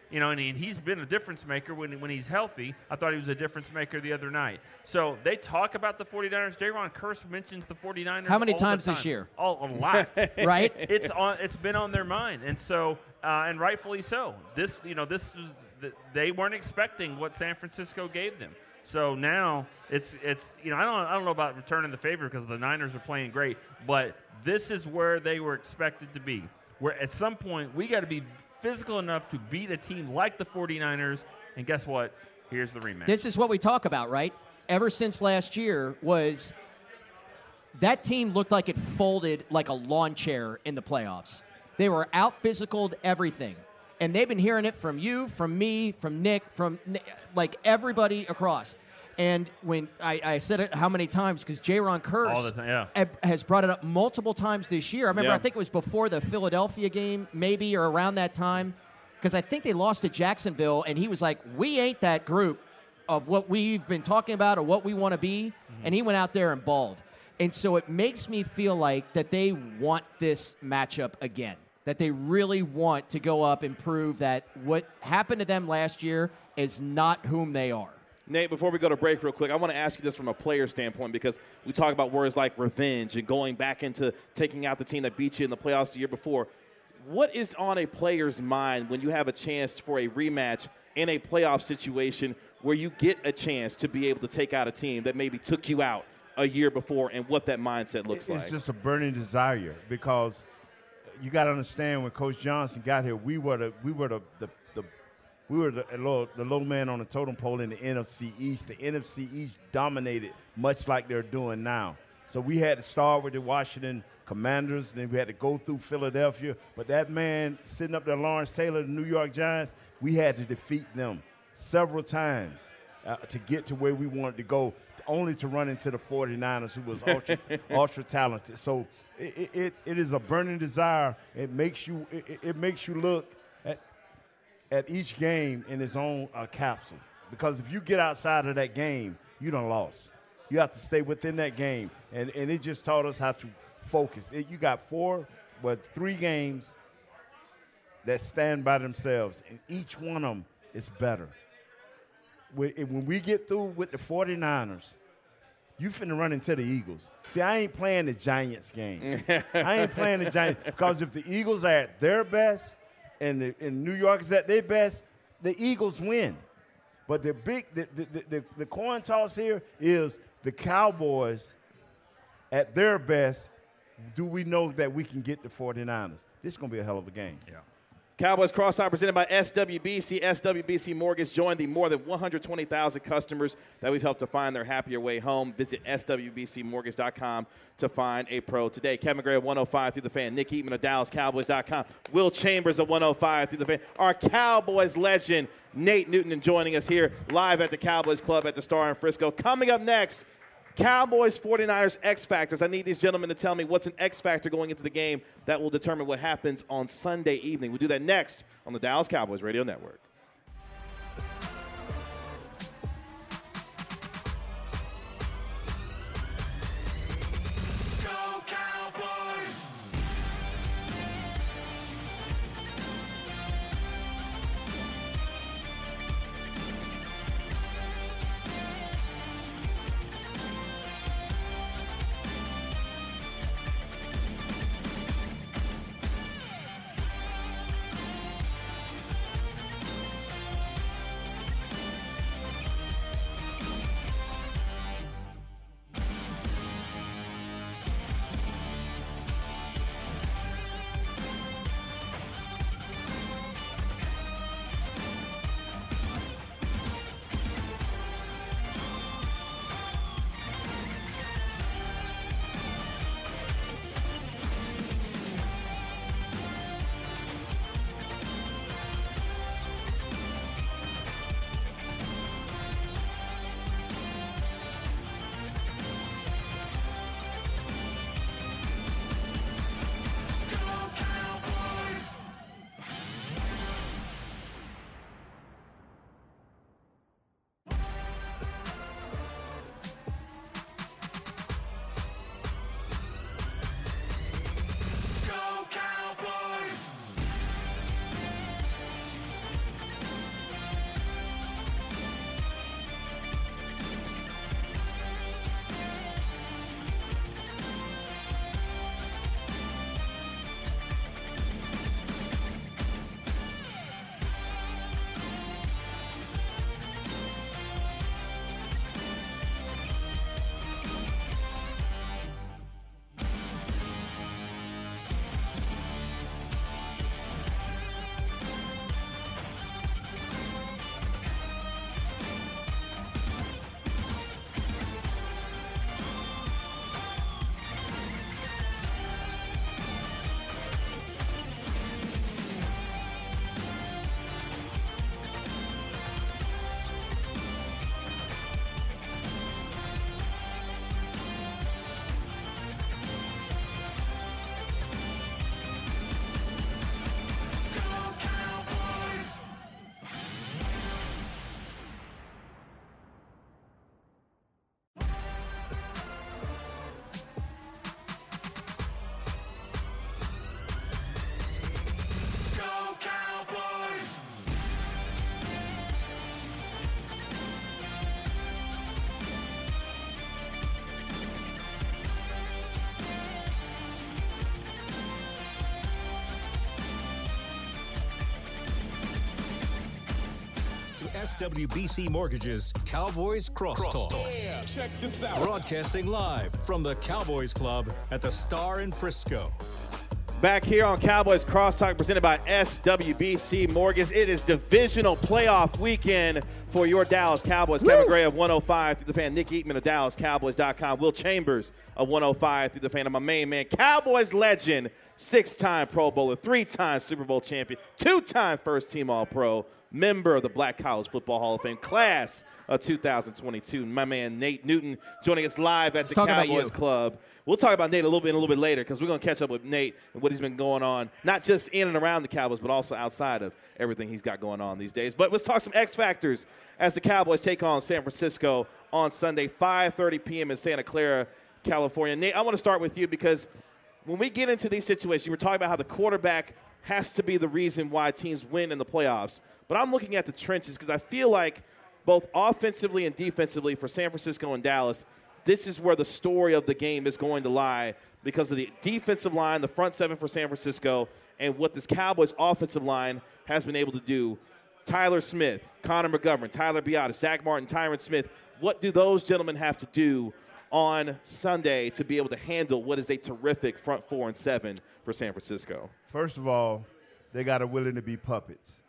You know, and, he, and he's been a difference maker when, when he's healthy. I thought he was a difference maker the other night. So they talk about the 49ers. Jaron Kearse mentions the 49ers. How many all times the time. this year? Oh, a lot. Right? It's on. It's been on their mind, and so uh, and rightfully so. This, you know, this was the, they weren't expecting what San Francisco gave them. So now it's it's you know I don't I don't know about returning the favor because the Niners are playing great, but this is where they were expected to be. Where at some point we got to be physical enough to beat a team like the 49ers, and guess what? Here's the rematch. This is what we talk about, right? Ever since last year was that team looked like it folded like a lawn chair in the playoffs. They were out-physicaled everything. And they've been hearing it from you, from me, from Nick, from like everybody across. And when I, I said it how many times, because Jaron Kearse All the time, yeah. has brought it up multiple times this year. I remember, Yeah. I think it was before the Philadelphia game, maybe, or around that time, because I think they lost to Jacksonville, and he was like, we ain't that group of what we've been talking about or what we want to be, mm-hmm. and he went out there and balled. And so it makes me feel like that they want this matchup again, that they really want to go up and prove that what happened to them last year is not whom they are. Nate, before we go to break real quick, I want to ask you this from a player standpoint because we talk about words like revenge and going back into taking out the team that beat you in the playoffs the year before. What is on a player's mind when you have a chance for a rematch in a playoff situation where you get a chance to be able to take out a team that maybe took you out a year before and what that mindset looks it's like? It's just a burning desire because you got to understand when Coach Johnson got here, we were the we were the, the, the we were the low, the low man on the totem pole in the N F C East. The N F C East dominated much like they're doing now. So we had to start with the Washington Commanders, then we had to go through Philadelphia. But that man sitting up there, Lawrence Taylor, the New York Giants, we had to defeat them several times uh, to get to where we wanted to go, only to run into the 49ers, who was ultra, ultra talented. So it, it it is a burning desire. It makes you it, it makes you look at at each game in its own uh, capsule. Because if you get outside of that game, you done lost. You have to stay within that game, and and it just taught us how to focus. It, you got four, but three games that stand by themselves, and each one of them is better. When we get through with the 49ers, you finna run into the Eagles. See, I ain't playing the Giants game. I ain't playing the Giants because if the Eagles are at their best and, the, and New York is at their best, the Eagles win. But the big, the, the, the, the coin toss here is the Cowboys at their best. Do we know that we can get the 49ers? This is going to be a hell of a game. Yeah. Cowboys Crosstalk presented by S W B C. S W B C Mortgage joined the more than one hundred twenty thousand customers that we've helped to find their happier way home. Visit S W B C mortgage dot com to find a pro today. Kevin Gray of one oh five through the Fan. Nick Eatman of Dallas Cowboys dot com. Will Chambers of one oh five through the Fan. Our Cowboys legend, Nate Newton, joining us here live at the Cowboys Club at the Star in Frisco. Coming up next, Cowboys 49ers X Factors. I need these gentlemen to tell me what's an X Factor going into the game that will determine what happens on Sunday evening. We'll do that next on the Dallas Cowboys Radio Network. Go Cowboys! S W B C Mortgage's Cowboys Crosstalk. Yeah, check this out. Broadcasting live from the Cowboys Club at the Star in Frisco. Back here on Cowboys Crosstalk, presented by S W B C Mortgage. It is divisional playoff weekend for your Dallas Cowboys. Woo! Kevin Gray of one oh five through the fan, Nick Eatman of Dallas Cowboys dot com, Will Chambers of one oh five through the fan, and my main man, Cowboys legend, six-time Pro Bowler, three-time Super Bowl champion, two-time first-team All-Pro, member of the Black College Football Hall of Fame, class of two thousand twenty-two. My man, Nate Newton, joining us live at Let's the Cowboys Club. We'll talk about Nate a little bit, a little bit later, because we're going to catch up with Nate and what he's been going on, not just in and around the Cowboys, but also outside of everything he's got going on these days. But let's talk some X factors as the Cowboys take on San Francisco on Sunday, five thirty p.m. in Santa Clara, California. Nate, I want to start with you because when we get into these situations, you were talking about how the quarterback has to be the reason why teams win in the playoffs. But I'm looking at the trenches because I feel like both offensively and defensively for San Francisco and Dallas, this is where the story of the game is going to lie because of the defensive line, the front seven for San Francisco, and what this Cowboys offensive line has been able to do. Tyler Smith, Connor McGovern, Tyler Biadasz, Zach Martin, Tyron Smith, what do those gentlemen have to do on Sunday to be able to handle what is a terrific front four and seven for San Francisco? First of all, they got to willing to be puppets.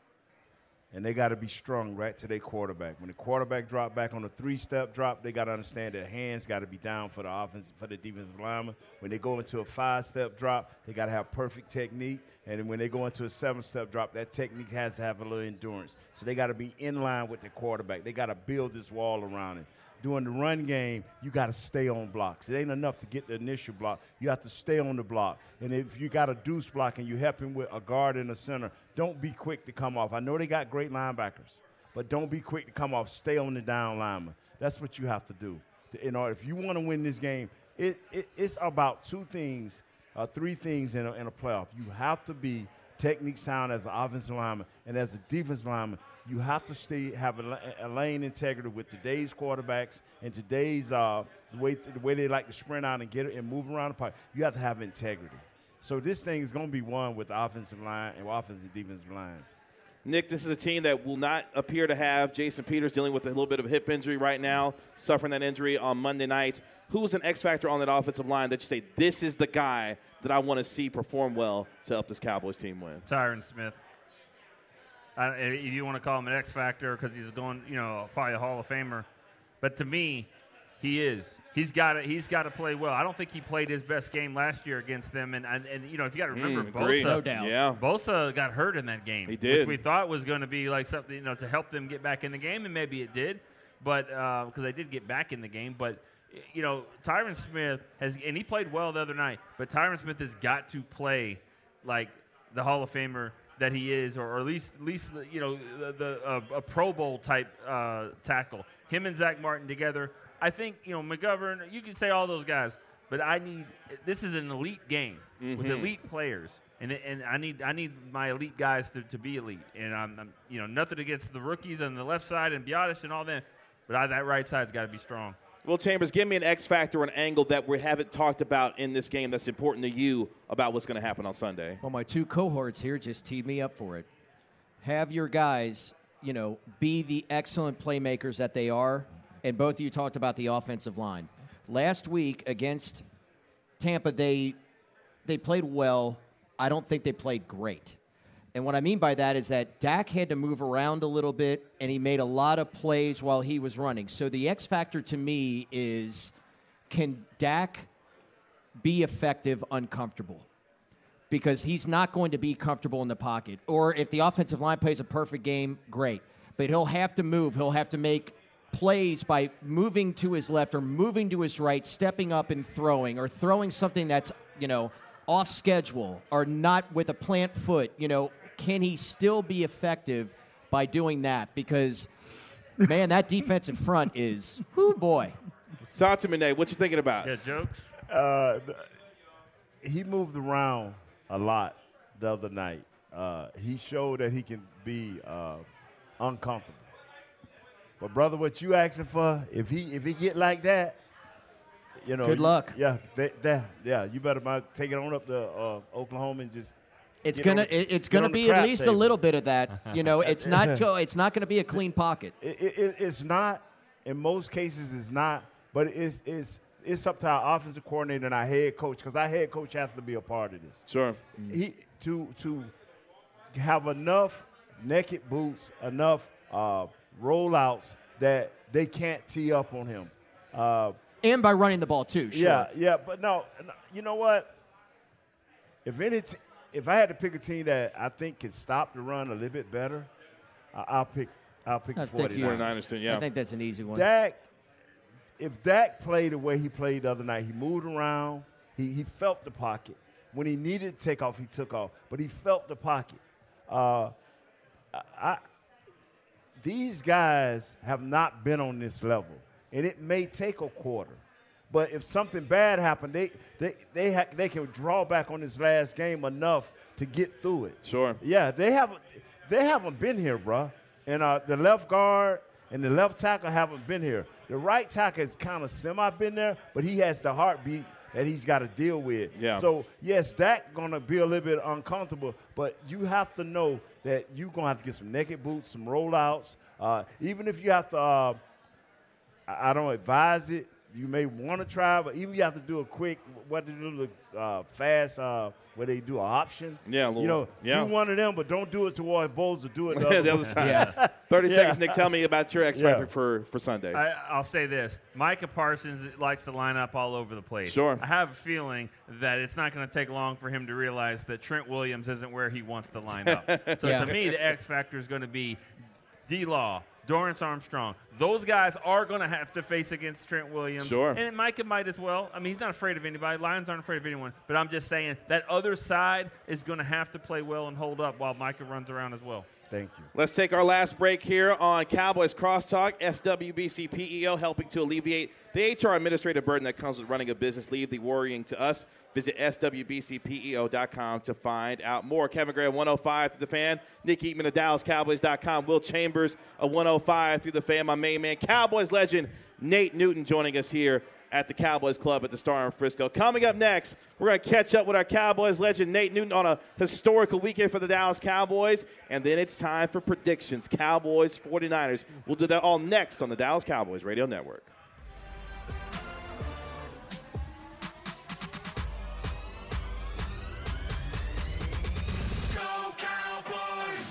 And they got to be strong right to their quarterback. When the quarterback drop back on a three-step drop, they got to understand their hands got to be down for the offense, for the defensive lineman. When they go into a five-step drop, they got to have perfect technique. And when they go into a seven-step drop, that technique has to have a little endurance. So they got to be in line with the quarterback. They got to build this wall around it. During the run game, you got to stay on blocks. It ain't enough to get the initial block. You have to stay on the block. And if you got a deuce block and you help him with a guard in the center, don't be quick to come off. I know they got great linebackers, but don't be quick to come off. Stay on the down lineman. That's what you have to do. In order, if you want to win this game, it, it, it's about two things, uh, three things in a, in a playoff. You have to be technique sound as an offensive lineman, and as a defensive lineman, you have to stay have a, a lane integrity with today's quarterbacks and today's uh, the way the way they like to sprint out and get it and move around the pocket. You have to have integrity. So this thing is going to be won with the offensive line and offensive and defensive lines. Nick, this is a team that will not appear to have Jason Peters dealing with a little bit of a hip injury right now, suffering that injury on Monday night. Who's an X factor on that offensive line that you say, this is the guy that I want to see perform well to help this Cowboys team win? Tyron Smith. I, if you want to call him an X factor because he's going, you know, probably a Hall of Famer. But to me, he is. He's got to. He's got to play well. I don't think he played his best game last year against them. And and, and you know, if you got to remember, Mm, Bosa, agreed. No doubt. Yeah. Bosa got hurt in that game. He did. Which we thought was going to be like something, you know, to help them get back in the game, and maybe it did. But because uh, they did get back in the game, but you know, Tyron Smith has, and he played well the other night. But Tyron Smith has got to play like the Hall of Famer that he is, or, or at least, at least you know, the, the uh, a Pro Bowl type uh, tackle. Him and Zach Martin together. I think, you know, McGovern, you can say all those guys, but I need – this is an elite game mm-hmm. with elite players, and and I need I need my elite guys to, to be elite. And, I'm, I'm, you know, nothing against the rookies on the left side and Biadasz and all that, but I, that right side's got to be strong. Will Chambers, give me an X factor, an angle that we haven't talked about in this game that's important to you about what's going to happen on Sunday. Well, my two cohorts here just teed me up for it. Have your guys, you know, be the excellent playmakers that they are. And both of you talked about the offensive line. Last week against Tampa, they they played well. I don't think they played great. And what I mean by that is that Dak had to move around a little bit, and he made a lot of plays while he was running. So the X factor to me is, can Dak be effective uncomfortable? Because he's not going to be comfortable in the pocket. Or if the offensive line plays a perfect game, great. But he'll have to move. He'll have to make plays by moving to his left or moving to his right, stepping up and throwing, or throwing something that's, you know, off schedule or not with a plant foot. You know, can he still be effective by doing that? Because, man, that defensive front is, whoo, boy. Talk to me, Nate. What you thinking about? Yeah, jokes? Uh, he moved around a lot the other night. Uh, he showed that he can be uh, uncomfortable. But brother, what you asking for? If he if he get like that, you know. Good you, luck. Yeah, they, they, yeah. You better take it on up to uh, Oklahoma and just It's get gonna on- it- it's get gonna on the be at crap least a table. little bit of that. You know, it's not go- it's not gonna be a clean pocket. It, it, it's not. In most cases, it's not. But it's it's it's up to our offensive coordinator and our head coach, because our head coach has to be a part of this. Sure. He to to have enough naked boots, enough uh, rollouts that they can't tee up on him. Uh, And by running the ball too. Sure. Yeah, yeah, but no, no, you know what? If any, t- if I had to pick a team that I think can stop the run a little bit better, I- I'll pick. I'll pick I the think you- forty-niners. forty-niners, yeah. I think that's an easy one. Dak, if Dak played the way he played the other night, he moved around, he, he felt the pocket. When he needed to take off, he took off, but he felt the pocket. Uh, I, I, these guys have not been on this level, and it may take a quarter. But if something bad happened, they they they, ha- they can draw back on this last game enough to get through it. Sure. Yeah, they haven't they haven't been here, bruh. And uh, the left guard and the left tackle haven't been here. The right tackle has kind of semi been there, but he has the heartbeat that he's got to deal with. Yeah. So yes, Dak gonna be a little bit uncomfortable, but you have to know that you're gonna have to get some naked boots, some rollouts. Uh, even if you have to, uh, I I don't advise it. You may want to try, but even if you have to do a quick, what they do, the uh, fast, uh, where they do an option. Yeah, a little- you know, yeah. do one of them, but don't do it towards Bowles or do it the the other other way. side. Yeah. thirty Yeah. seconds, Nick. Tell me about your X Yeah. factor for, for Sunday. I, I'll say this. Micah Parsons likes to line up all over the place. Sure. I have a feeling that it's not going to take long for him to realize that Trent Williams isn't where he wants to line up. So Yeah. to me, the X factor is going to be D-Law, Dorrance Armstrong. Those guys are going to have to face against Trent Williams. Sure. And Micah might as well. I mean, he's not afraid of anybody. Lions aren't afraid of anyone. But I'm just saying that other side is going to have to play well and hold up while Micah runs around as well. Thank you. Let's take our last break here on Cowboys Crosstalk. S W B C P E O helping to alleviate the H R administrative burden that comes with running a business. Leave the worrying to us. Visit S W B C P E O dot com to find out more. Kevin Gray of one oh five through the Fan. Nick Eatman of Dallas Cowboys dot com. Will Chambers of one oh five through the Fan. My main man, Cowboys legend Nate Newton, joining us here at the Cowboys Club at the Star in Frisco. Coming up next, we're going to catch up with our Cowboys legend Nate Newton on a historical weekend for the Dallas Cowboys. And then it's time for predictions. Cowboys, forty-niners. We'll do that all next on the Dallas Cowboys Radio Network. Go Cowboys!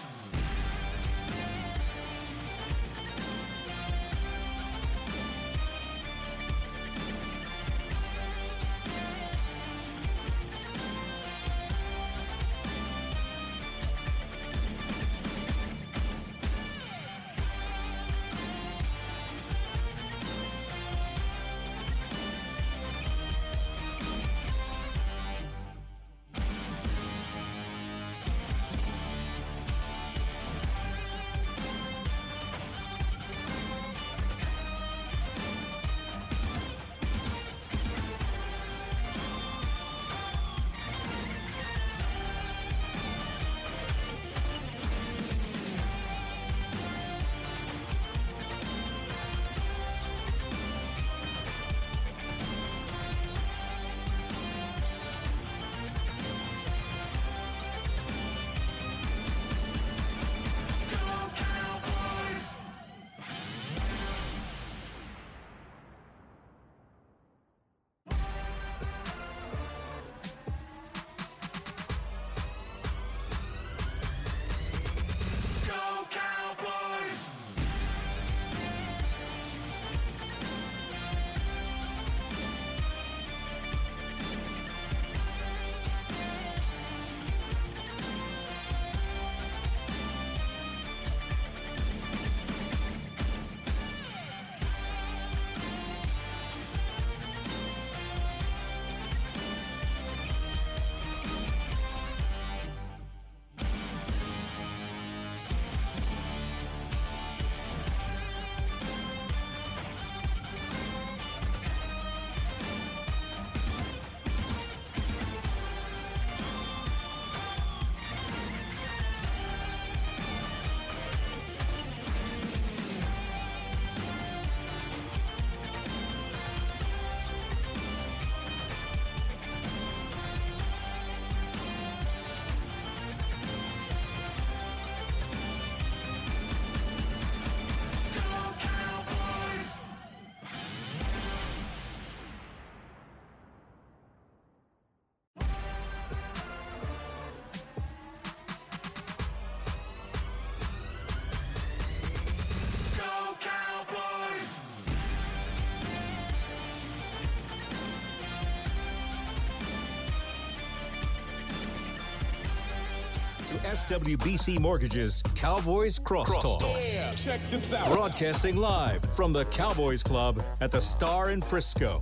S W B C Mortgage's Cowboys Crosstalk. Yeah, check this out. Broadcasting live from the Cowboys Club at the Star in Frisco.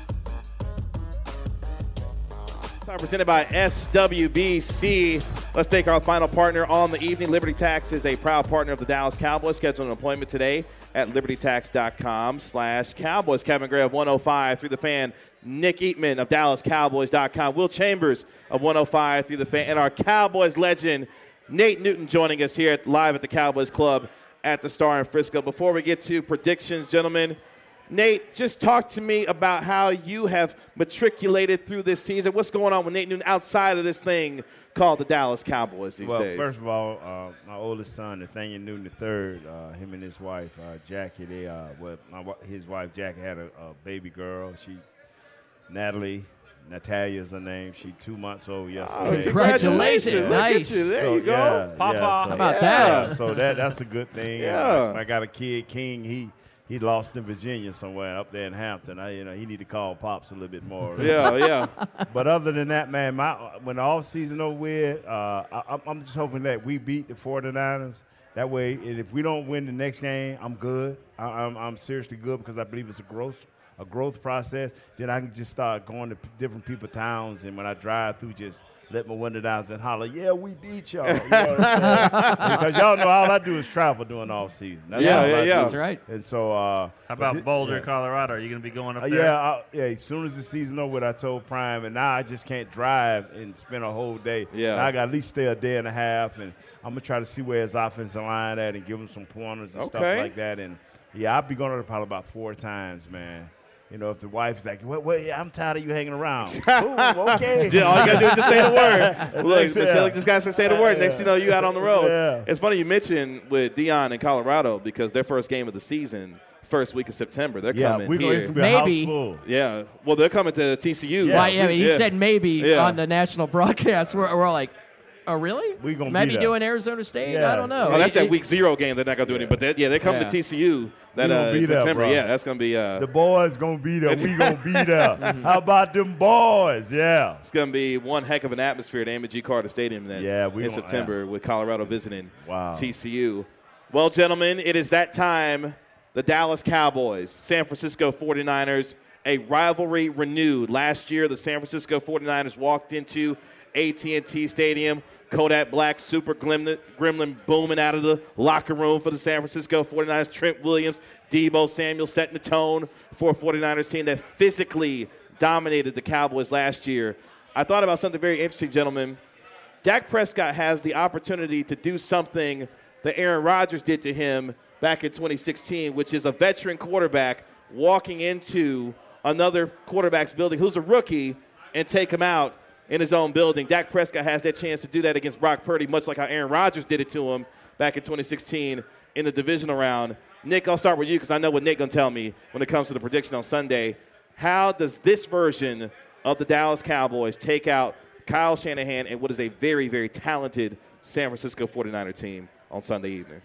Time presented by S W B C. Let's take our final partner on the evening. Liberty Tax is a proud partner of the Dallas Cowboys. Schedule an appointment today at libertytax.com slash Cowboys. Kevin Gray of one oh five through the Fan. Nick Eatman of Dallas Cowboys dot com. Will Chambers of one oh five through the Fan. And our Cowboys legend, Nate Newton, joining us here at, live at the Cowboys Club at the Star in Frisco. Before we get to predictions, gentlemen, Nate, just talk to me about how you have matriculated through this season. What's going on with Nate Newton outside of this thing called the Dallas Cowboys these well, days? Well, first of all, uh, my oldest son, Nathaniel Newton the third, uh, him and his wife, uh, Jackie, they, uh, well, my, his wife, Jackie, had a, a baby girl. She, Natalie, Natalia's her name. She two months old yesterday. Oh, congratulations. Look Nice. at you. There so, you go. Yeah, Papa. yeah, so, How about yeah, that? So that that's a good thing. Yeah. I, I got a kid, King. He he lost in Virginia somewhere up there in Hampton. I, you know, he need to call Pops a little bit more. Yeah, yeah. But other than that, man, my when the off season over with, uh, I, I'm just hoping that we beat the 49ers. That way, and if we don't win the next game, I'm good. I, I'm I'm seriously good because I believe it's a growth a growth process. Then I can just start going to p- different people's towns, and when I drive through, just let my window down and holler, yeah, we beat y'all. You know what I'm saying? Because y'all know all I do is travel during off season. That's Yeah, all yeah, I yeah. do. That's right. And so, uh, How about but thi- Boulder, yeah. Colorado? Are you going to be going up Uh, there? yeah, I, yeah. As soon as the season over, I told Prime, and now I just can't drive and spend a whole day. Yeah. Now I got to at least stay a day and a half, and I'm gonna try to see where his offensive line at and give him some pointers and stuff Okay. like that. And yeah, I'll be going to probably about four times, man. You know, if the wife's like, "Well, well yeah, I'm tired of you hanging around." Cool, okay. Yeah, all you gotta do is just say the word. Look, Next- Michelle yeah. just gotta say the word. Next thing you know, you out on the road. Yeah. It's funny you mentioned with Dion in Colorado because their first game of the season, first week of September, they're Yeah, coming we're gonna, here. it's gonna be Maybe. a house full. Yeah, well, they're coming to T C U. Yeah, Why, yeah, he Yeah. said maybe Yeah. on the national broadcast. We're, we're all like, oh, really? We gonna Maybe be there. doing Arizona State? Yeah. I don't know. Oh, that's It- that it- week zero game. They're not gonna do anything. But they, yeah, they come Yeah. to T C U that We gonna uh, be in there, September. bro. Yeah, that's gonna be. Uh, The boys gonna be there. We gonna be there. How about them boys? Yeah. It's going to be one heck of an atmosphere at Amon G. Carter Stadium then Yeah, we in gonna- September with Colorado visiting Wow. T C U. Well, gentlemen, it is that time. The Dallas Cowboys, San Francisco forty-niners, a rivalry renewed. Last year, the San Francisco forty-niners walked into A T and T Stadium. Kodak Black, super gremlin, gremlin booming out of the locker room for the San Francisco forty-niners. Trent Williams, Deebo Samuel setting the tone for a forty-niners team that physically dominated the Cowboys last year. I thought about something very interesting, gentlemen. Dak Prescott has the opportunity to do something that Aaron Rodgers did to him back in twenty sixteen, which is a veteran quarterback walking into another quarterback's building who's a rookie and take him out in his own building. Dak Prescott has that chance to do that against Brock Purdy, much like how Aaron Rodgers did it to him back in twenty sixteen in the divisional round. Nick, I'll start with you because I know what Nick going to tell me when it comes to the prediction on Sunday. How does this version of the Dallas Cowboys take out Kyle Shanahan and what is a very, very talented San Francisco forty-niner team on Sunday evening?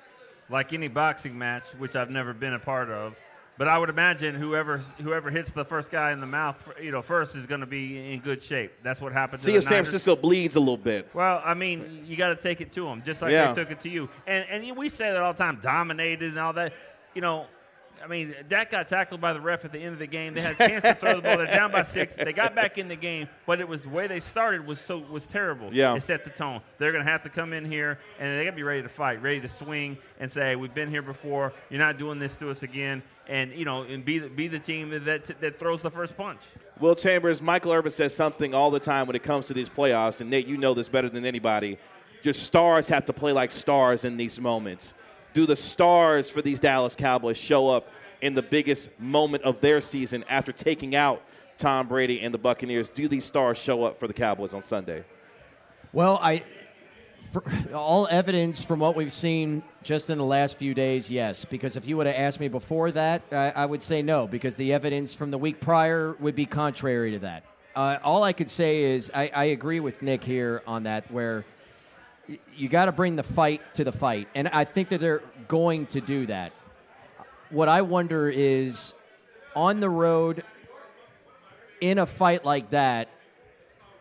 Like any boxing match, which I've never been a part of, but I would imagine whoever whoever hits the first guy in the mouth, you know, first is going to be in good shape. That's what happens. See to if the San Niners. Francisco bleeds a little bit. Well, I mean, you got to take it to them, just like Yeah. they took it to you. And and we say that all the time, dominated and all that. You know, I mean, Dak got tackled by the ref at the end of the game. They had a chance to throw the ball. They're down by six. They got back in the game, but it was the way they started was so was terrible. Yeah. It set the tone. They're going to have to come in here, and they got to be ready to fight, ready to swing and say, we've been here before. You're not doing this to us again. And, you know, and be the, be the team that that throws the first punch. Will Chambers, Michael Irvin says something all the time when it comes to these playoffs, and Nate, you know this better than anybody. Your stars have to play like stars in these moments. Do the stars for these Dallas Cowboys show up in the biggest moment of their season after taking out Tom Brady and the Buccaneers? Do these stars show up for the Cowboys on Sunday? Well, I, for all evidence from what we've seen just in the last few days, yes. Because if you would have asked me before that, I, I would say no, because the evidence from the week prior would be contrary to that. Uh, all I could say is I, I agree with Nick here on that, where y- you got to bring the fight to the fight. And I think that they're going to do that. What I wonder is, on the road, in a fight like that,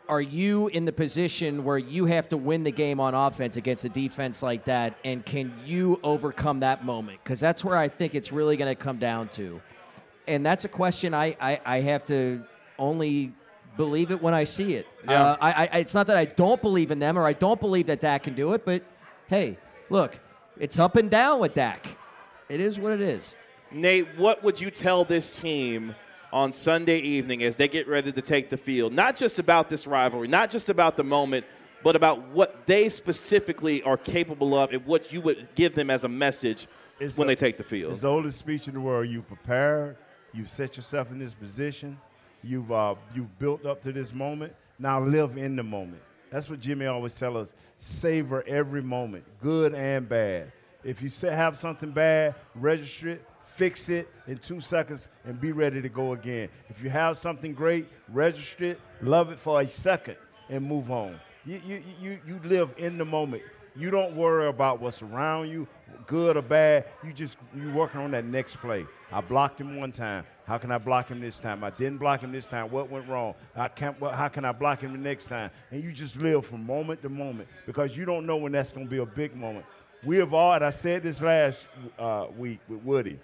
are you in the position where you have to win the game on offense against a defense like that, and can you overcome that moment? Because that's where I think it's really going to come down to. And that's a question I, I, I have to only believe it when I see it. Yeah. Uh, I, I, it's not that I don't believe in them or I don't believe that Dak can do it, but, hey, look, it's up and down with Dak. It is what it is. Nate, what would you tell this team on Sunday evening as they get ready to take the field? Not just about this rivalry, not just about the moment, but about what they specifically are capable of and what you would give them as a message it's when a, they take the field. It's the oldest speech in the world. You prepared. You've set yourself in this position. You've uh, you've built up to this moment. Now live in the moment. That's what Jimmy always tells us. Savor every moment, good and bad. If you say, have something bad, register it, fix it in two seconds, and be ready to go again. If you have something great, register it, love it for a second, and move on. You, you, you, you live in the moment. You don't worry about what's around you, good or bad. You just you working on that next play. I blocked him one time. How can I block him this time? I didn't block him this time. What went wrong? I can't, well, how can I block him the next time? And you just live from moment to moment because you don't know when that's going to be a big moment. We have all, and I said this last uh, week with Woody,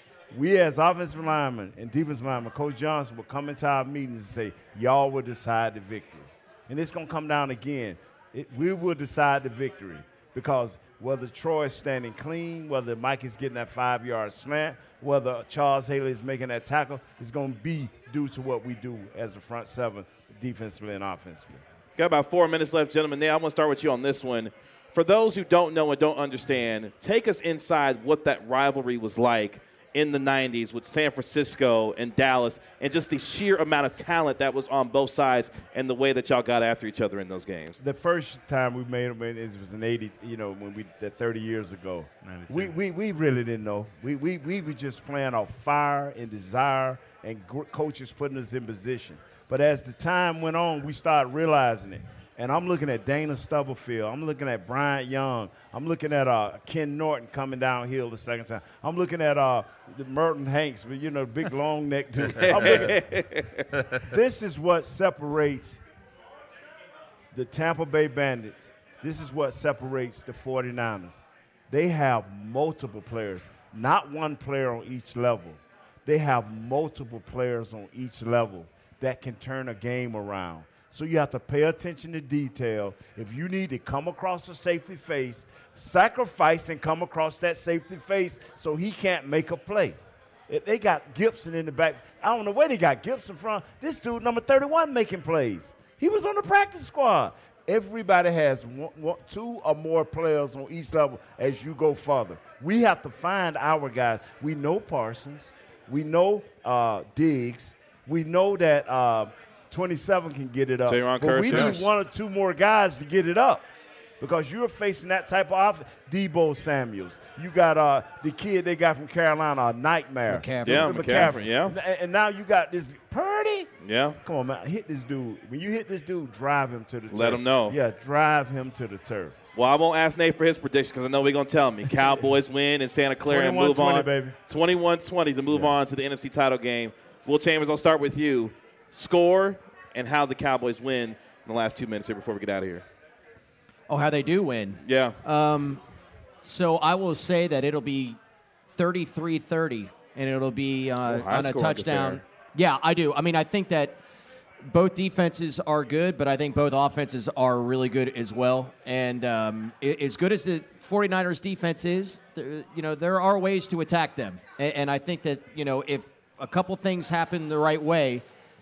we as offensive linemen and defensive linemen, Coach Johnson will come into our meetings and say, y'all will decide the victory. And it's going to come down again. It, we will decide the victory because whether Troy is standing clean, whether Mike is getting that five-yard slant, whether Charles Haley is making that tackle, is going to be due to what we do as a front seven, defensively and offensively. Got about four minutes left, gentlemen. Nate, I want to start with you on this one. For those who don't know and don't understand, take us inside what that rivalry was like in the nineties with San Francisco and Dallas and just the sheer amount of talent that was on both sides and the way that y'all got after each other in those games. The first time we made them, it was in eighty, you know, when we that thirty years ago. We, we we really didn't know. We, we, we were just playing off fire and desire and gr- coaches putting us in position. But as the time went on, we started realizing it. And I'm looking at Dana Stubblefield. I'm looking at Bryant Young. I'm looking at uh, Ken Norton coming downhill the second time. I'm looking at uh, Merton Hanks, you know, big long neck dude. I'm looking, this is what separates the Tampa Bay Bandits. This is what separates the forty-niners. They have multiple players, not one player on each level. They have multiple players on each level that can turn a game around. So you have to pay attention to detail. If you need to come across a safety face, sacrifice and come across that safety face so he can't make a play. If they got Gibson in the back. I don't know where they got Gibson from. This dude, number thirty-one, making plays. He was on the practice squad. Everybody has one, one, two or more players on each level as you go further. We have to find our guys. We know Parsons. We know uh, Diggs. We know that uh, – twenty-seven can get it up. Jaron But we Kershaw. need one or two more guys to get it up because you're facing that type of offense. Debo Samuels. You got uh, the kid they got from Carolina, a nightmare. McCaffrey. Yeah, McCaffrey, yeah. And, and now you got this Purdy. Yeah. Come on, man. Hit this dude. When you hit this dude, drive him to the turf. Let him know. Yeah, drive him to the turf. Well, I won't ask Nate for his prediction because I know we're going to tell me. Cowboys win in Santa Clara and move on. baby. twenty-one twenty to move Yeah. on to the N F C title game. Will Chambers, I'll start with you. Score and how the Cowboys win in the last two minutes here before we get out of here. Oh, how they do win. Yeah. Um, so I will say that it'll be thirty-three thirty, and it'll be uh, Oh, high on a scoring touchdown. affair. Yeah, I do. I mean, I think that both defenses are good, but I think both offenses are really good as well. And um, i- as good as the forty-niners defense is, there, you know, there are ways to attack them. And, and I think that, you know, if a couple things happen the right way,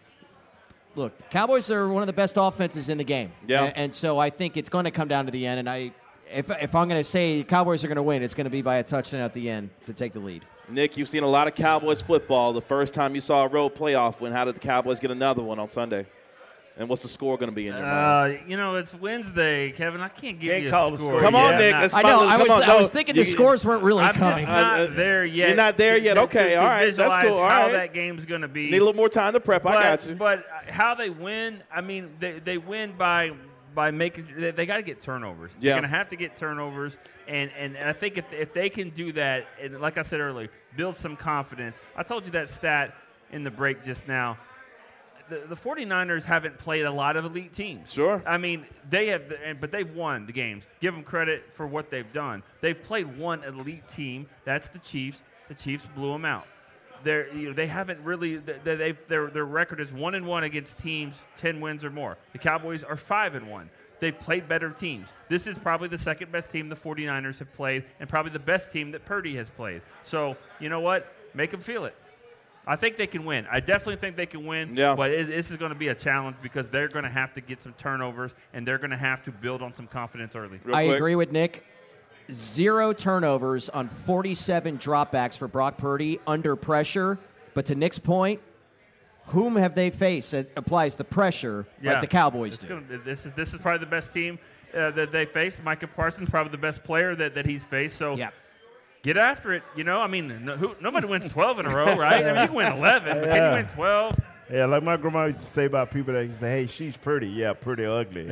look, the Cowboys are one of the best offenses in the game. Yeah. And, and so I think it's going to come down to the end. And I, if, if I'm going to say the Cowboys are going to win, it's going to be by a touchdown at the end to take the lead. Nick, you've seen a lot of Cowboys football. The first time you saw a road playoff win, how did the Cowboys get another one on Sunday? And what's the score going to be in your mind? Uh, you know, it's Wednesday, Kevin. I can't give Can't you a call the score. score Come yet. on, Nick. I'm It's not- I know. Come I was, on, I no. was thinking the You- scores weren't really I'm coming. just not Uh, uh, there yet. you're not there to- yet? to- Okay, to all right. That's visualize cool. All how right. that game's going to be. Need a little more time to prep. I but, got you. But how they win, I mean, they, they win by by making they, they got to get turnovers. Yeah. They're going to have to get turnovers, and, and I think if if they can do that, and like I said earlier, build some confidence. I told you that stat in the break just now. the, the 49ers haven't played a lot of elite teams. Sure. I mean, they have, but they've won the games. Give them credit for what they've done. They've played one elite team. That's the Chiefs. The Chiefs blew them out. They're, you know, they haven't really. They, they, their their record is one and one against teams ten wins or more. The Cowboys are five and one. They've played better teams. This is probably the second best team the 49ers have played, and probably the best team that Purdy has played. So you know what? Make them feel it. I think they can win. I definitely think they can win. Yeah. But it, this is going to be a challenge because they're going to have to get some turnovers, and they're going to have to build on some confidence early. Real I quick. agree with Nick. Zero turnovers on forty-seven dropbacks for Brock Purdy under pressure. But to Nick's point, whom have they faced? It applies the pressure Yeah. like the Cowboys It's do. gonna, this is this is probably the best team uh, that they faced. Micah Parsons probably the best player that, that he's faced. So Yeah. get after it. You know, I mean, no, who, nobody wins twelve in a row, right? I mean, you can win eleven, but can Yeah. you win twelve? Yeah, like my grandma used to say about people that say, hey, she's pretty. Yeah, pretty ugly.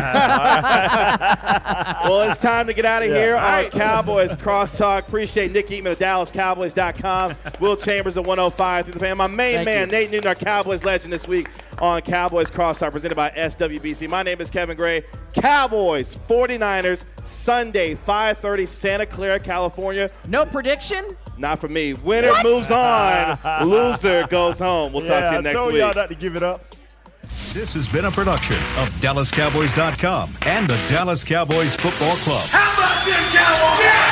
Well, it's time to get out of Yeah. here All on right. Cowboys Crosstalk. Appreciate Nick Eatman of Dallas Cowboys dot com, Will Chambers of one oh five through the fan. My main Thank man, you. Nate Newton, our Cowboys legend this week on Cowboys Crosstalk, presented by S W B C. My name is Kevin Gray. Cowboys, 49ers, Sunday, five thirty, Santa Clara, California. No prediction? Not for me. Winner moves on. Loser goes home. We'll talk to you I next told week. y'all not to give it up. This has been a production of Dallas Cowboys dot com and the Dallas Cowboys Football Club. How about this, Cowboys? Yeah!